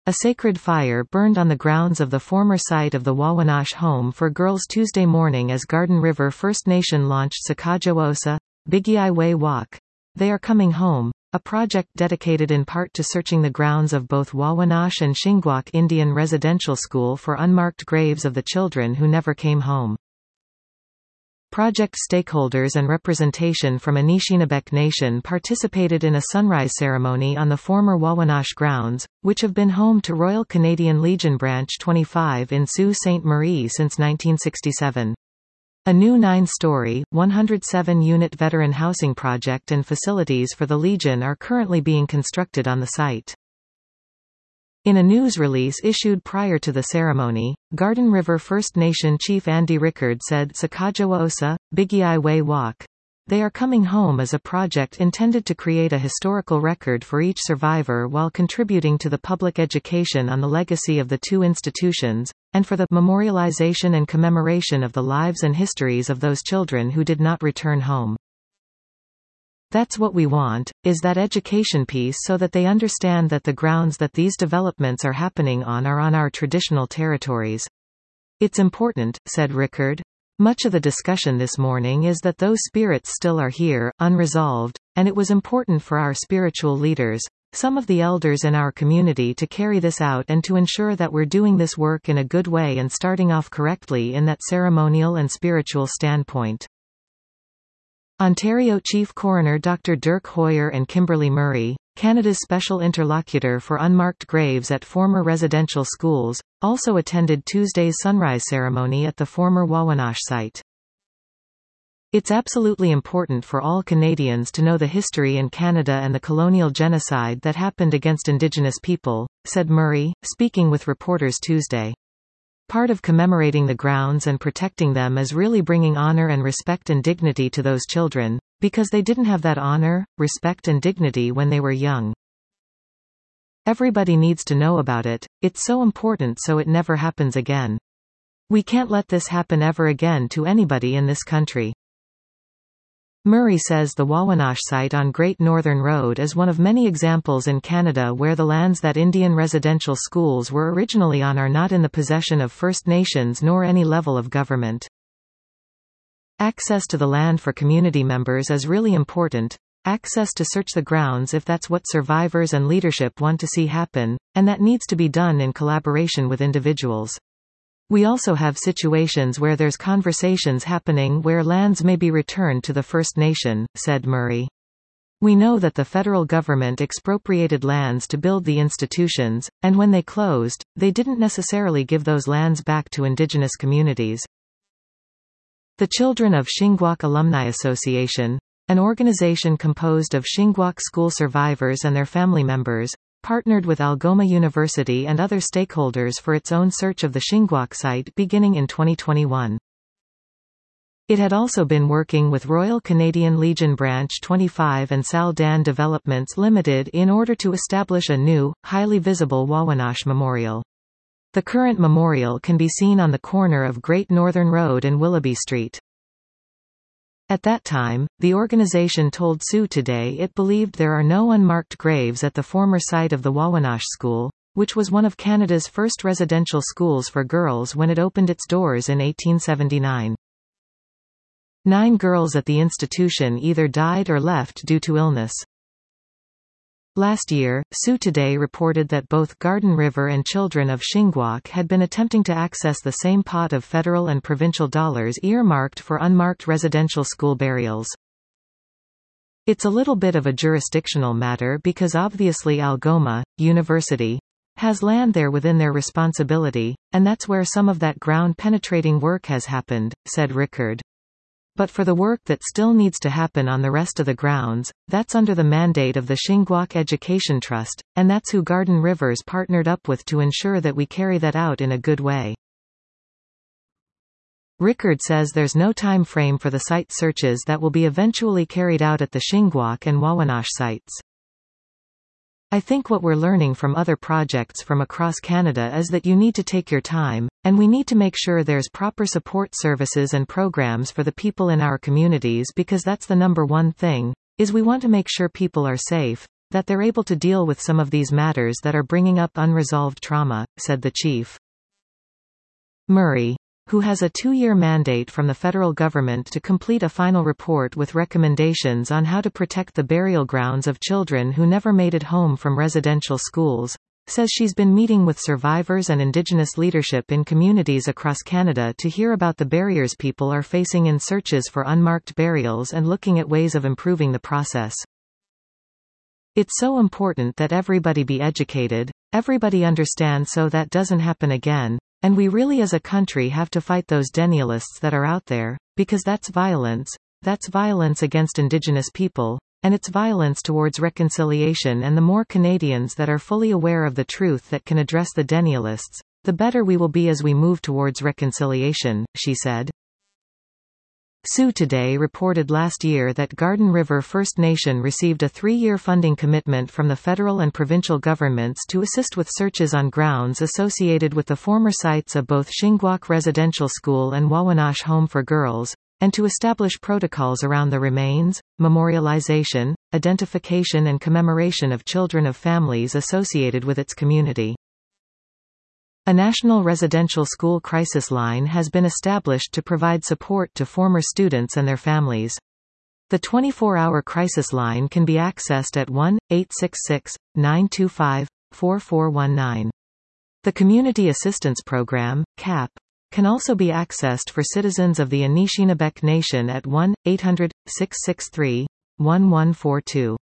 A sacred fire burned on the grounds of the former site of the Wawanash Home for Girls Tuesday morning as Garden River First Nation launched Sakajawaosa, Bigiai Way Walk. They Are Coming Home, a project dedicated in part to searching the grounds of both Wawanash and Shingwak Indian Residential School for unmarked graves of the children who never came home. Project stakeholders and representation from Anishinabek Nation participated in a sunrise ceremony on the former Wawanash grounds, which have been home to Royal Canadian Legion Branch 25 in Sault Ste. Marie since 1967. A new 9-story, 107-unit veteran housing project and facilities for the Legion are currently being constructed on the site. In a news release issued prior to the ceremony, Garden River First Nation Chief Andy Rickard said Sakajawaosa, Bigiai Way Walk. They Are Coming Home is a project intended to create a historical record for each survivor while contributing to the public education on the legacy of the two institutions, and for the memorialization and commemoration of the lives and histories of those children who did not return home. That's what we want, is that education piece so that they understand that the grounds that these developments are happening on are on our traditional territories. It's important, said Rickard. Much of the discussion this morning is that those spirits still are here, unresolved, and it was important for our spiritual leaders, some of the elders in our community, to carry this out and to ensure that we're doing this work in a good way and starting off correctly in that ceremonial and spiritual standpoint. Ontario Chief Coroner Dr. Dirk Hoyer and Kimberly Murray, Canada's special interlocutor for unmarked graves at former residential schools, also attended Tuesday's sunrise ceremony at the former Wawanash site. It's absolutely important for all Canadians to know the history in Canada and the colonial genocide that happened against Indigenous people, said Murray, speaking with reporters Tuesday. Part of commemorating the grounds and protecting them is really bringing honor and respect and dignity to those children, because they didn't have that honor, respect and dignity when they were young. Everybody needs to know about it, it's so important so it never happens again. We can't let this happen ever again to anybody in this country. Murray says the Wawanash site on Great Northern Road is one of many examples in Canada where the lands that Indian residential schools were originally on are not in the possession of First Nations nor any level of government. Access to the land for community members is really important, access to search the grounds if that's what survivors and leadership want to see happen, and that needs to be done in collaboration with individuals. We also have situations where there's conversations happening where lands may be returned to the First Nation, said Murray. We know that the federal government expropriated lands to build the institutions, and when they closed, they didn't necessarily give those lands back to Indigenous communities. The Children of Shingwak Alumni Association, an organization composed of Shingwak school survivors and their family members, partnered with Algoma University and other stakeholders for its own search of the Shingwak site beginning in 2021. It had also been working with Royal Canadian Legion Branch 25 and Sal Dan Developments Limited in order to establish a new, highly visible Wawanash memorial. The current memorial can be seen on the corner of Great Northern Road and Willoughby Street. At that time, the organization told Sault Today it believed there are no unmarked graves at the former site of the Wawanash School, which was one of Canada's first residential schools for girls when it opened its doors in 1879. 9 girls at the institution either died or left due to illness. Last year, Sault Today reported that both Garden River and Children of Shingwak had been attempting to access the same pot of federal and provincial dollars earmarked for unmarked residential school burials. It's a little bit of a jurisdictional matter because obviously Algoma University has land there within their responsibility, and that's where some of that ground-penetrating work has happened, said Rickard. But for the work that still needs to happen on the rest of the grounds, that's under the mandate of the Shingwak Education Trust, and that's who Garden River's partnered up with to ensure that we carry that out in a good way. Rickard says there's no time frame for the site searches that will be eventually carried out at the Shingwak and Wawanash sites. I think what we're learning from other projects from across Canada is that you need to take your time, and we need to make sure there's proper support services and programs for the people in our communities because that's the number one thing, is we want to make sure people are safe, that they're able to deal with some of these matters that are bringing up unresolved trauma, said the chief. Murray, who has a 2-year mandate from the federal government to complete a final report with recommendations on how to protect the burial grounds of children who never made it home from residential schools, says she's been meeting with survivors and Indigenous leadership in communities across Canada to hear about the barriers people are facing in searches for unmarked burials and looking at ways of improving the process. It's so important that everybody be educated, everybody understand so that doesn't happen again, and we really as a country have to fight those denialists that are out there, because that's violence against Indigenous people, and it's violence towards reconciliation, and the more Canadians that are fully aware of the truth that can address the denialists, the better we will be as we move towards reconciliation, she said. Sioux Today reported last year that Garden River First Nation received a 3-year funding commitment from the federal and provincial governments to assist with searches on grounds associated with the former sites of both Shingwauk Residential School and Wawanash Home for Girls, and to establish protocols around the remains, memorialization, identification and commemoration of children of families associated with its community. A national residential school crisis line has been established to provide support to former students and their families. The 24-hour crisis line can be accessed at 1-866-925-4419. The Community Assistance Program, CAP, can also be accessed for citizens of the Anishinaabe Nation at 1-800-663-1142.